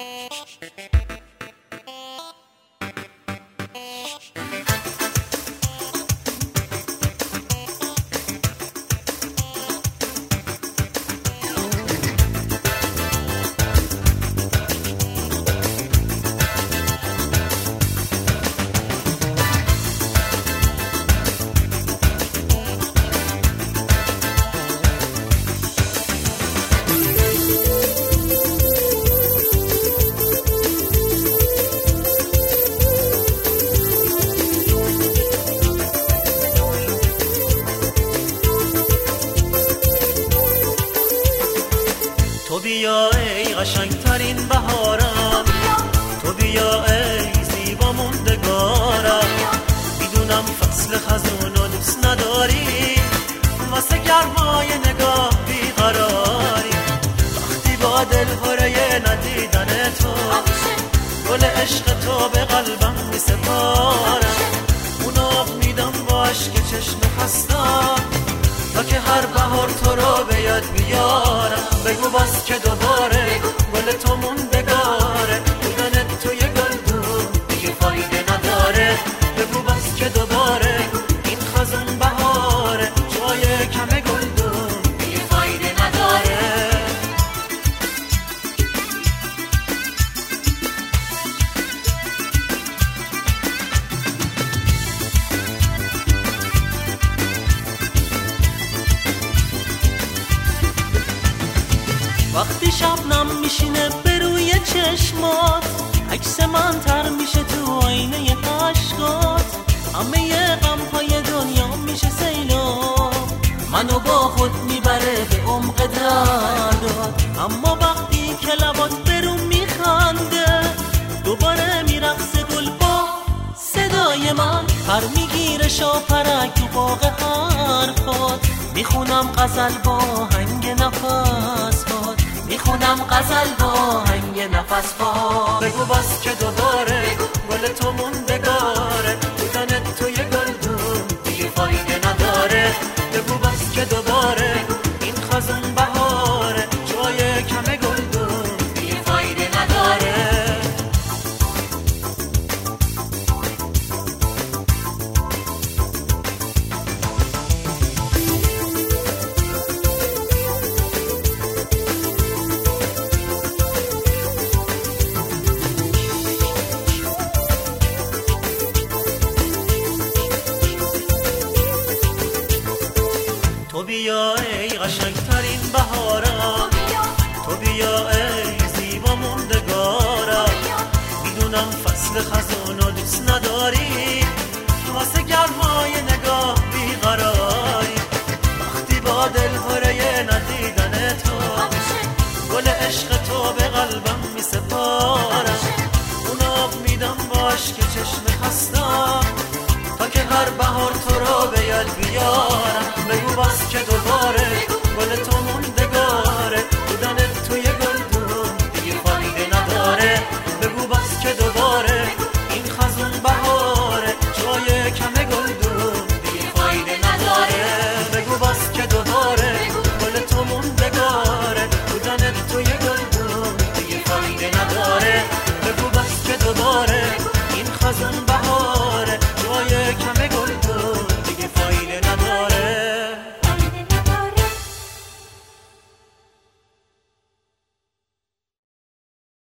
تو بیا ای قشنگترین بهارم، تو بیا ای زیبا موندگارم. میدونم فصل خزون رو دوست نداری، واسه گرمای نگاه بیقراری. وقتی با دل هره ندیدن تو، گل عشق تو به قلبم میسپارم. اون آب میدم با عشق چشم خستم، تا که هر بهار تو رو به یاد بیارم. بگو باز که دوباره گل تو موندگاره، بودن توی گلدون دیگه فایده نداره. بگو باز که دوباره این خزون بهاره، جای کم گلدون دیگه فایده نداره. وقتی شبنم میشینه به روی چشمات، عکس من تر میشه تو آینه عشقات. همه غمهای دنیا میشه سیلاب، منو با خود میبره به عمق دردات. اما وقتی که لبات برون میخنده، دوباره میرقصه گل با صدای من. پر میگیره شاپرک تو باغ حرفات، میخونم غزل با هنگ نفس باد، میخونم غزل با هنگ نفس باد. بگو باز که دوباره گل تو موندگاره، بودن توی گلدون دیگه فایده نداره. بگو باز که دوباره این خزون بهاره، جای کم گلدون دیگه فایده نداره. تو بیا ای قشنگترین بهارم، تو بیا ای زیبا موندگارم. میدونم فصل خزون